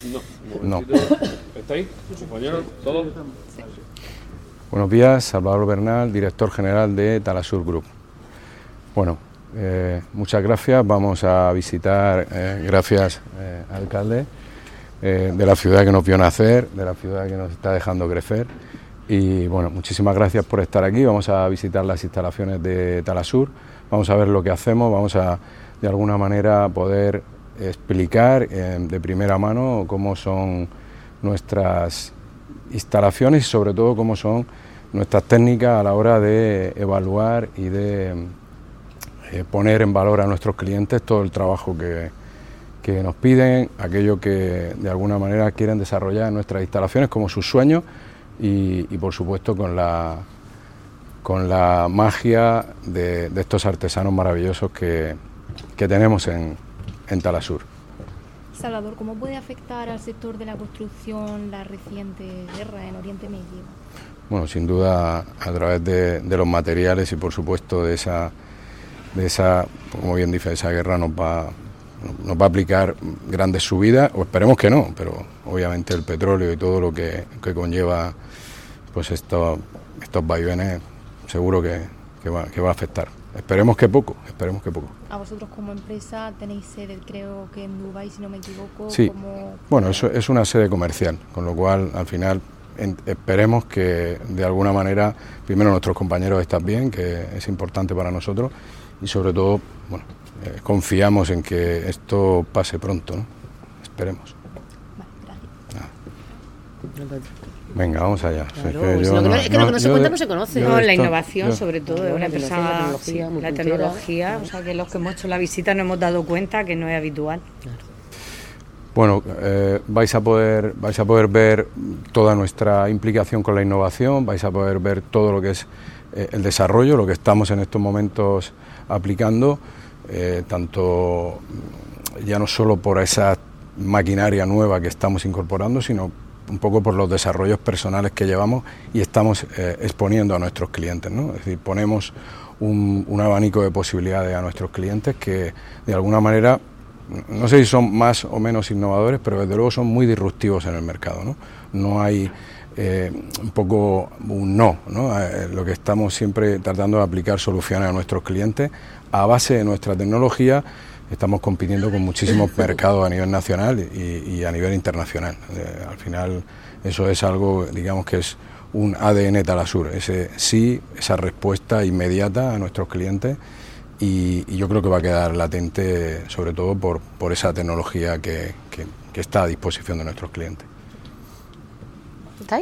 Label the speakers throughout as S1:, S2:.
S1: No.
S2: ¿Estáis, compañeros, todos?
S1: Buenos días, Salvador Bernal, director general de Talasur Group. Bueno, muchas gracias. Vamos a visitar, gracias, alcalde, de la ciudad que nos vio nacer, de la ciudad que nos está dejando crecer. Y bueno, muchísimas gracias por estar aquí. Vamos a visitar las instalaciones de Talasur, vamos a ver lo que hacemos, vamos a, de alguna manera, poder explicar de primera mano cómo son nuestras instalaciones y sobre todo cómo son nuestras técnicas a la hora de evaluar y de poner en valor a nuestros clientes todo el trabajo que nos piden, aquello que de alguna manera quieren desarrollar en nuestras instalaciones como sus sueños y por supuesto con la magia de estos artesanos maravillosos que tenemos en Talasur.
S3: Salvador, ¿cómo puede afectar al sector de la construcción la reciente guerra en Oriente Medio?
S1: Bueno, sin duda a través de los materiales y por supuesto de esa, como bien dice, esa guerra nos va a aplicar grandes subidas, o esperemos que no, pero obviamente el petróleo y todo lo que conlleva pues estos vaivenes seguro que va a afectar. Esperemos que poco.
S3: A vosotros como empresa tenéis sede, creo que en Dubái, si no me equivoco.
S1: Sí, bueno, eso es una sede comercial, con lo cual al final esperemos que de alguna manera, primero nuestros compañeros estén bien, que es importante para nosotros, y sobre todo, bueno, confiamos en que esto pase pronto, ¿no? Esperemos.
S3: Vale, gracias.
S1: Venga, vamos allá.
S4: Claro, es que lo que no se cuenta no se conoce.
S5: No, la innovación, sobre todo, es una empresa, la tecnología, o sea que los que hemos hecho la visita nos hemos dado cuenta que no es habitual. Claro.
S1: Bueno, vais a poder ver toda nuestra implicación con la innovación, vais a poder ver todo lo que es el desarrollo, lo que estamos en estos momentos aplicando, tanto ya no solo por esa maquinaria nueva que estamos incorporando, sino un poco por los desarrollos personales que llevamos y estamos exponiendo a nuestros clientes, ¿no? Es decir, ponemos un abanico de posibilidades a nuestros clientes que de alguna manera, no sé si son más o menos innovadores, pero desde luego son muy disruptivos en el mercado, ¿no? No hay un poco un no, lo que estamos siempre tratando de aplicar soluciones a nuestros clientes a base de nuestra tecnología. Estamos compitiendo con muchísimos mercados a nivel nacional y a nivel internacional. Al final eso es algo, digamos que es un ADN Talasur, esa respuesta inmediata a nuestros clientes y yo creo que va a quedar latente sobre todo por esa tecnología que está a disposición de nuestros clientes.
S4: ¿Está ahí?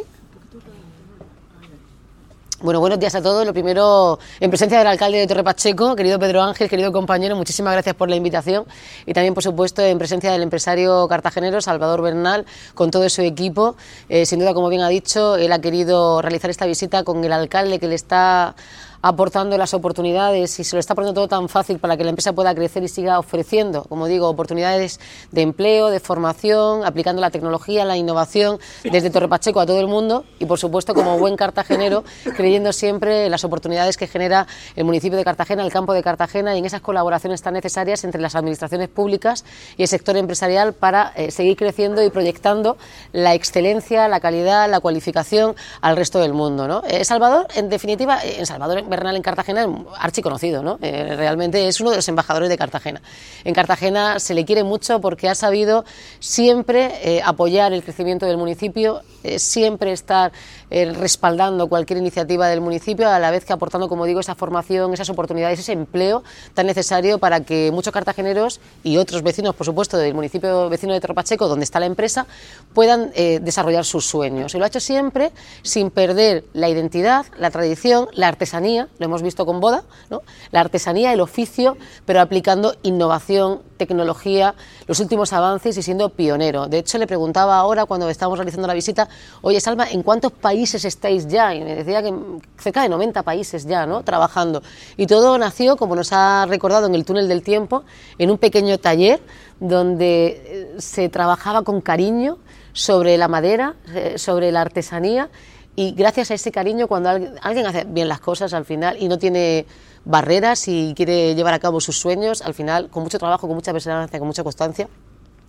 S4: Bueno, buenos días a todos. Lo primero, en presencia del alcalde de Torre Pacheco, querido Pedro Ángel, querido compañero, muchísimas gracias por la invitación y también, por supuesto, en presencia del empresario cartagenero Salvador Bernal, con todo su equipo. Sin duda, como bien ha dicho, él ha querido realizar esta visita con el alcalde que le está aportando las oportunidades y se lo está poniendo todo tan fácil para que la empresa pueda crecer y siga ofreciendo, como digo, oportunidades de empleo, de formación, aplicando la tecnología, la innovación desde Torre Pacheco a todo el mundo y, por supuesto, como buen cartagenero, creyendo siempre en las oportunidades que genera el municipio de Cartagena, el campo de Cartagena y en esas colaboraciones tan necesarias entre las administraciones públicas y el sector empresarial para seguir creciendo y proyectando la excelencia, la calidad, la cualificación al resto del mundo, ¿no? Salvador, en definitiva, Salvador Bernal en Cartagena es archiconocido, ¿no? Realmente es uno de los embajadores de Cartagena. En Cartagena se le quiere mucho porque ha sabido siempre apoyar el crecimiento del municipio, siempre estar respaldando cualquier iniciativa del municipio, a la vez que aportando, como digo, esa formación, esas oportunidades, ese empleo tan necesario para que muchos cartageneros y otros vecinos, por supuesto, del municipio vecino de Torre Pacheco, donde está la empresa, puedan desarrollar sus sueños. Y lo ha hecho siempre sin perder la identidad, la tradición, la artesanía, lo hemos visto con boda, ¿no? La artesanía, el oficio, pero aplicando innovación, tecnología, los últimos avances y siendo pionero. De hecho, le preguntaba ahora, cuando estábamos realizando la visita, oye, Salva, ¿en cuántos países estáis ya? Y me decía que cerca de 90 países ya, ¿no?, trabajando. Y todo nació, como nos ha recordado, en el túnel del tiempo, en un pequeño taller donde se trabajaba con cariño sobre la madera, sobre la artesanía. Y gracias a ese cariño, cuando alguien hace bien las cosas al final y no tiene barreras y quiere llevar a cabo sus sueños, al final, con mucho trabajo, con mucha perseverancia, con mucha constancia,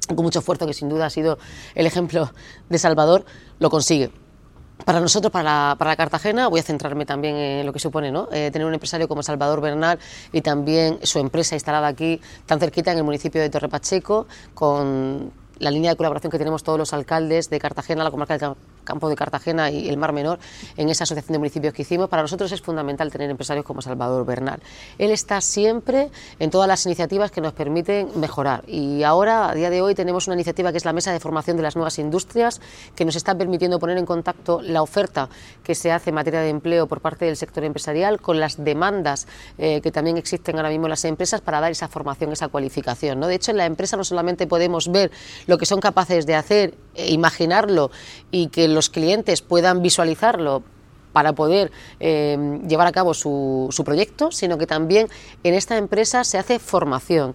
S4: con mucho esfuerzo, que sin duda ha sido el ejemplo de Salvador, lo consigue. Para nosotros, para Cartagena, voy a centrarme también en lo que supone, ¿no? Tener un empresario como Salvador Bernal y también su empresa instalada aquí, tan cerquita en el municipio de Torre Pacheco, con la línea de colaboración que tenemos todos los alcaldes de Cartagena, la comarca del Campo de Cartagena y el Mar Menor, en esa asociación de municipios que hicimos. Para nosotros es fundamental tener empresarios como Salvador Bernal. Él está siempre en todas las iniciativas que nos permiten mejorar, y ahora, a día de hoy, tenemos una iniciativa que es la Mesa de Formación de las Nuevas Industrias, que nos está permitiendo poner en contacto la oferta que se hace en materia de empleo por parte del sector empresarial con las demandas que también existen ahora mismo en las empresas para dar esa formación, esa cualificación, ¿no? De hecho, en la empresa no solamente podemos ver lo que son capaces de hacer, imaginarlo y que los clientes puedan visualizarlo para poder llevar a cabo su proyecto, sino que también en esta empresa se hace formación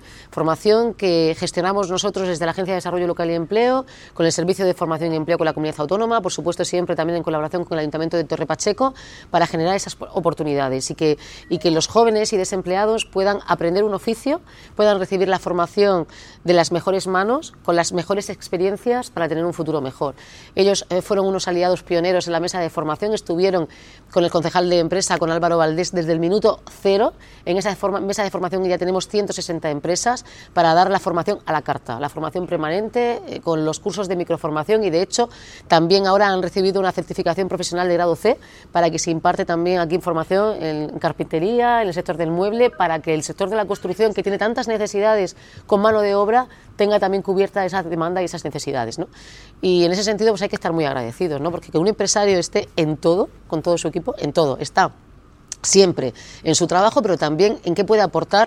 S4: que gestionamos nosotros desde la Agencia de Desarrollo Local y Empleo, con el Servicio de Formación y Empleo con la Comunidad Autónoma, por supuesto siempre también en colaboración con el Ayuntamiento de Torre Pacheco, para generar esas oportunidades y que los jóvenes y desempleados puedan aprender un oficio, puedan recibir la formación de las mejores manos, con las mejores experiencias para tener un futuro mejor. Ellos fueron unos aliados pioneros en la mesa de formación, estuvieron con el concejal de empresa, con Álvaro Valdés, desde el minuto cero. En esa mesa de formación ya tenemos 160 empresas para dar la formación a la carta, la formación permanente, con los cursos de microformación, y de hecho también ahora han recibido una certificación profesional de grado C para que se imparte también aquí formación en carpintería, en el sector del mueble, para que el sector de la construcción, que tiene tantas necesidades con mano de obra, tenga también cubierta esa demanda y esas necesidades, ¿no? Y en ese sentido pues hay que estar muy agradecidos, ¿no? Porque que un empresario esté en todo, con todo su equipo, en todo, está siempre en su trabajo, pero también en qué puede aportar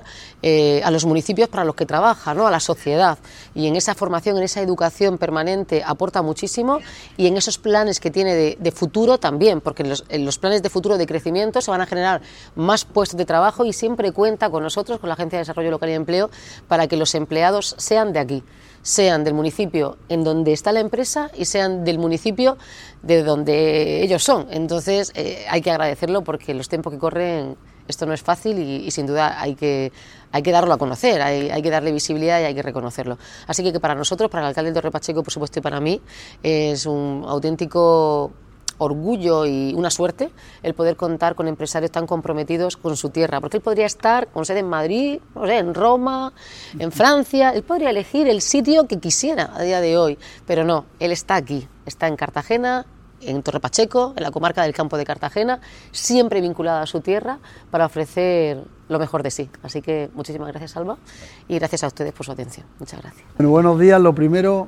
S4: a los municipios para los que trabaja, ¿no? A la sociedad, y en esa formación, en esa educación permanente aporta muchísimo, y en esos planes que tiene de futuro también, porque en los planes de futuro de crecimiento se van a generar más puestos de trabajo, y siempre cuenta con nosotros, con la Agencia de Desarrollo Local y Empleo, para que los empleados sean de aquí, sean del municipio en donde está la empresa y sean del municipio de donde ellos son. Entonces hay que agradecerlo, porque en los tiempos que corren esto no es fácil, y sin duda hay que darlo a conocer, hay que darle visibilidad y hay que reconocerlo. Así que para nosotros, para el alcalde de Torre Pacheco, por supuesto, y para mí, es un auténtico orgullo y una suerte el poder contar con empresarios tan comprometidos con su tierra, porque él podría estar con sede en Madrid, no sé, en Roma, en Francia, él podría elegir el sitio que quisiera a día de hoy, pero no, él está aquí, está en Cartagena, en Torre Pacheco, en la comarca del Campo de Cartagena, siempre vinculada a su tierra para ofrecer lo mejor de sí. Así que muchísimas gracias, Salva, y gracias a ustedes por su atención. Muchas gracias.
S6: Bueno, buenos días. Lo primero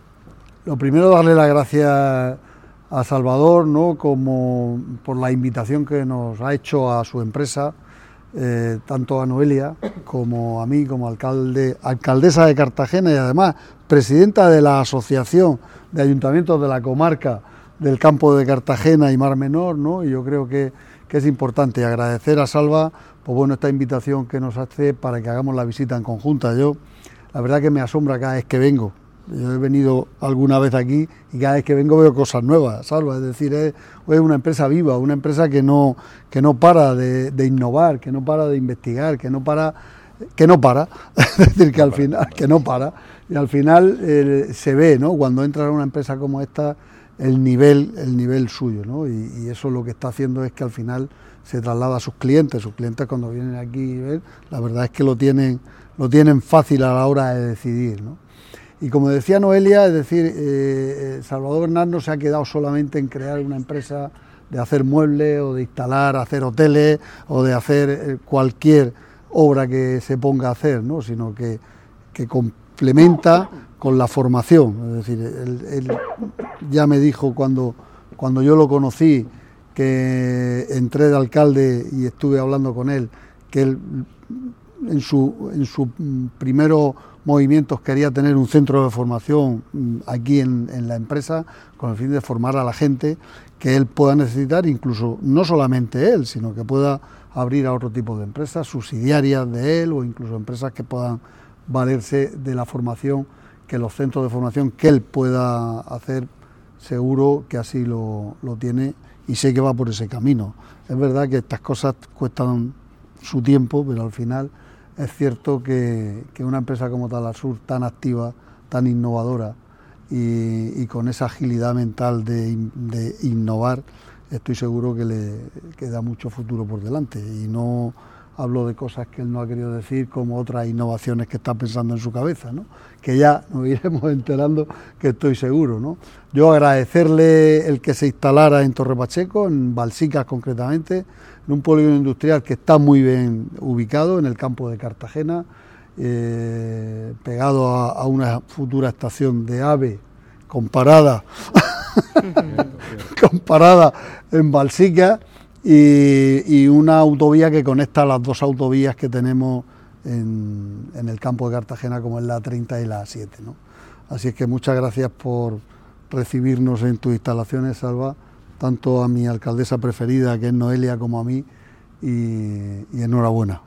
S6: darle las gracias a Salvador, ¿no?, como por la invitación que nos ha hecho a su empresa, tanto a Noelia como a mí, como alcaldesa de Cartagena, y además presidenta de la Asociación de Ayuntamientos de la Comarca del Campo de Cartagena y Mar Menor, ¿no? Y yo creo que es importante agradecer a Salva, pues bueno, esta invitación que nos hace para que hagamos la visita en conjunta. Yo, la verdad que me asombra cada vez que vengo. Yo he venido alguna vez aquí y cada vez que vengo veo cosas nuevas, Salva, es decir, es una empresa viva, una empresa que no para de innovar, que no para de investigar, que no para, es decir, que al final, que no para, y al final se ve, ¿no?, cuando entras a una empresa como esta, el nivel suyo, ¿no? Y eso lo que está haciendo es que al final se traslada a sus clientes cuando vienen aquí, la verdad es que lo tienen fácil a la hora de decidir, ¿no? Y como decía Noelia, es decir, Salvador Bernal no se ha quedado solamente en crear una empresa de hacer muebles o de hacer hoteles o de hacer cualquier obra que se ponga a hacer, ¿no?, sino que complementa con la formación. Es decir, él ya me dijo cuando yo lo conocí, que entré de alcalde y estuve hablando con él, que él en sus primeros movimientos quería tener un centro de formación aquí en la empresa, con el fin de formar a la gente que él pueda necesitar, incluso no solamente él, sino que pueda abrir a otro tipo de empresas subsidiarias de él, o incluso empresas que puedan valerse de la formación, que los centros de formación que él pueda hacer, seguro que así lo tiene, y sé que va por ese camino. Es verdad que estas cosas cuestan su tiempo, pero al final es cierto que una empresa como Talasur, tan activa, tan innovadora y con esa agilidad mental de innovar, estoy seguro que le queda mucho futuro por delante. Y no hablo de cosas que él no ha querido decir, como otras innovaciones que está pensando en su cabeza, ¿no? Que ya nos iremos enterando, que estoy seguro, ¿no? Yo agradecerle el que se instalara en Torre Pacheco, en Balsicas concretamente, en un polígono industrial que está muy bien ubicado en el campo de Cartagena, pegado a una futura estación de AVE comparada en Balsicas, y una autovía que conecta las dos autovías que tenemos en el campo de Cartagena, como es la 30 y la 7, ¿no? Así es que muchas gracias por recibirnos en tus instalaciones, Salva, tanto a mi alcaldesa preferida, que es Noelia, como a mí, y enhorabuena.